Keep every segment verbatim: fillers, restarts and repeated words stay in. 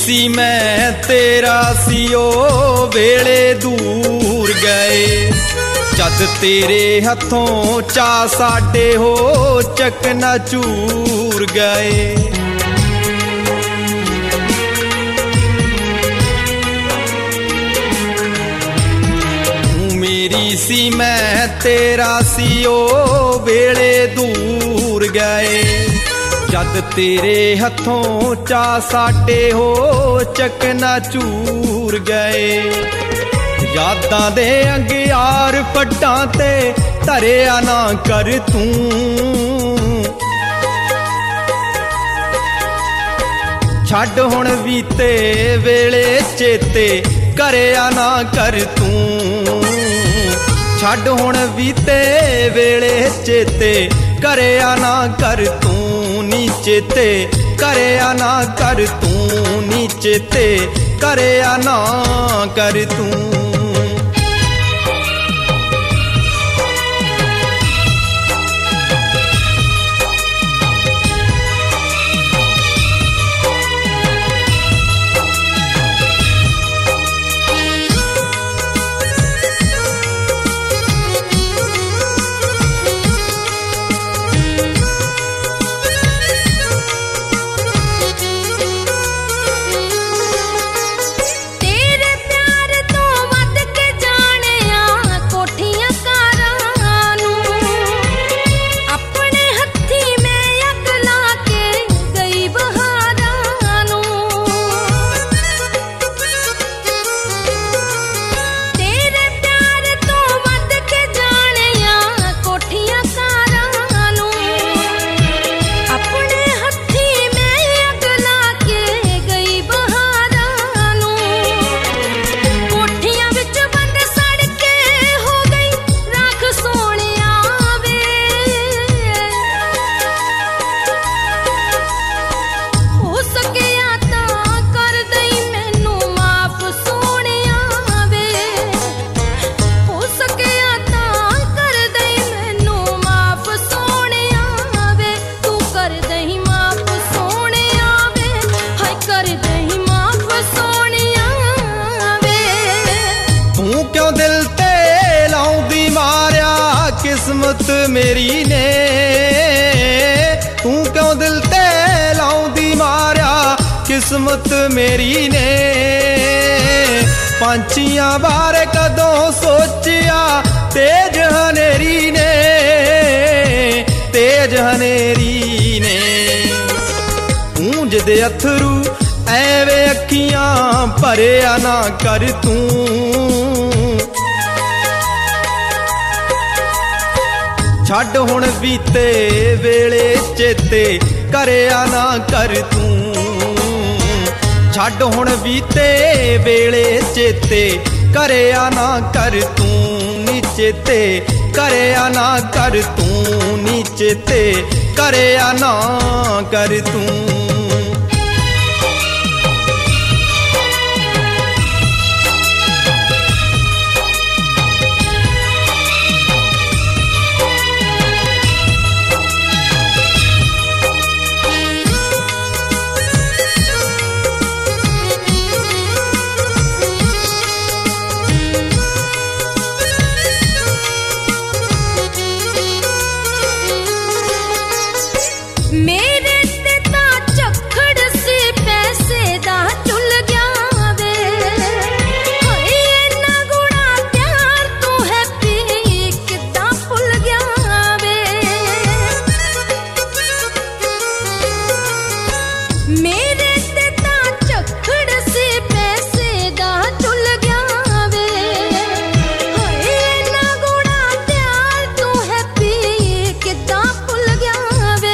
सी मैं तेरा सी ओ वेले दूर गए जद तेरे हथों चा साडे हो चकनाचूर गए। मेरी सी मैं तेरा सी ओ वेले दूर गए जद तेरे हथों चा साडे हो चकनाचूर गए। यादां दे अंगियार पट्टां ते धरिया ना कर तूं छड्ड हुण बीते वेले चेते करिया ना कर तूं छड्ड हुण बीते वेले चेते करिया ना कर तूं नीचे ते करिया ना कर तूं नीचे ते करिया ना कर तूं। किस्मत मेरी ने तू क्यों दिल ते लाउंदी मारिया किस्मत मेरी ने पंछियां बारे कदों सोचिया तेज हनेरी ने तेज हनेरी ने ऊंज दे अथरू ऐवे अखियां भरिया ना कर तू छड्ड हुण बीते वेले चेते करिया ना कर तूं छड्ड हुण बीते वेले चेते करिया ना कर तूं नीचे ते करिया ना कर तूं नीचे ते करिया ना कर तूं। मेरे ते ता चखड़ से पैसे दा चुल गया वे होए इन्ना गुणा प्यार तू है पी किदा भुल गया वे मेरे ते ता चखड़ से पैसे दा चुल गया वे होए इन्ना गुणा प्यार तू है पी किदा भुल गया वे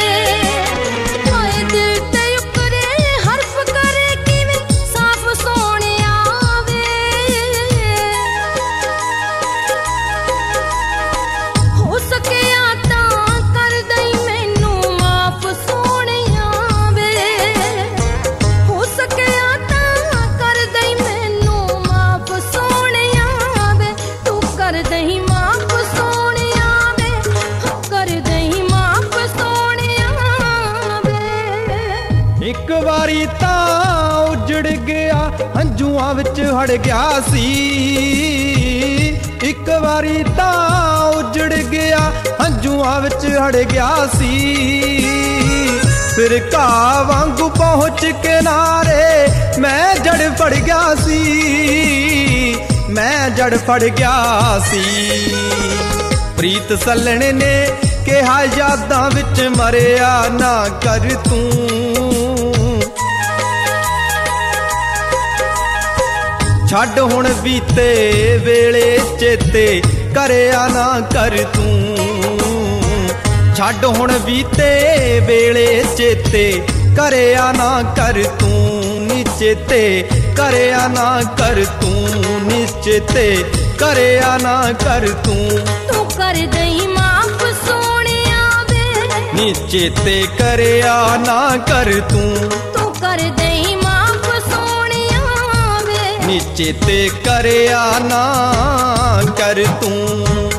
एक बारी तां ਉਜੜ ਗਿਆ ਹੰਝੂਆਂ ਵਿੱਚ ਹੜ ਗਿਆ ਸੀ। ਇੱਕ ਵਾਰੀ ਤਾਂ ਉਜੜ ਗਿਆ ਹੰਝੂਆਂ ਵਿੱਚ ਹੜ ਗਿਆ ਸੀ। ਫਿਰ ਘਾਹ ਵਾਂਗੂ ਪਹੁੰਚ ਕਿਨਾਰੇ ਮੈਂ ਜੜ ਫੜ ਗਿਆ ਸੀ, ਮੈਂ ਜੜ ਫੜ ਗਿਆ ਸੀ। ਪ੍ਰੀਤ ਸੱਲਣ ਨੇ ਕਿਹਾ ਯਾਦਾਂ ਵਿੱਚ ਮਰਿਆ ਨਾ ਕਰ ਤੂੰ, ਛੱਡ ਹੁਣ ਬੀਤੇ ਵੇਲੇ ਚੇਤੇ ਕਰਿਆ ਨਾ ਕਰ ਤੂੰ, ਛੱਡ ਹੁਣ ਬੀਤੇ ਵੇਲੇ ਚੇਤੇ ਕਰਿਆ ਨਾ ਕਰ ਤੂੰ, ਨੀ ਚੇਤੇ ਕਰਿਆ ਨਾ ਕਰ ਤੂੰ, ਨੀ ਚੇਤੇ ਕਰਿਆ ਨਾ ਕਰ ਤੂੰ। ਤੂੰ ਕਰ ਦਈ ਮਾਫ ਸੋਹਣਿਆ ਵੇ, ਨੀ ਚੇਤੇ ਕਰਿਆ ਨਾ ਕਰ ਤੂੰ, ਤੂੰ ਕਰ ਦਈ ਮਾਫ ਸੋਹਣਿਆ ਵੇ, ਨੀ ਚੇਤੇ ਕਰਿਆ ਨਾ ਕਰ ਤੂੰ।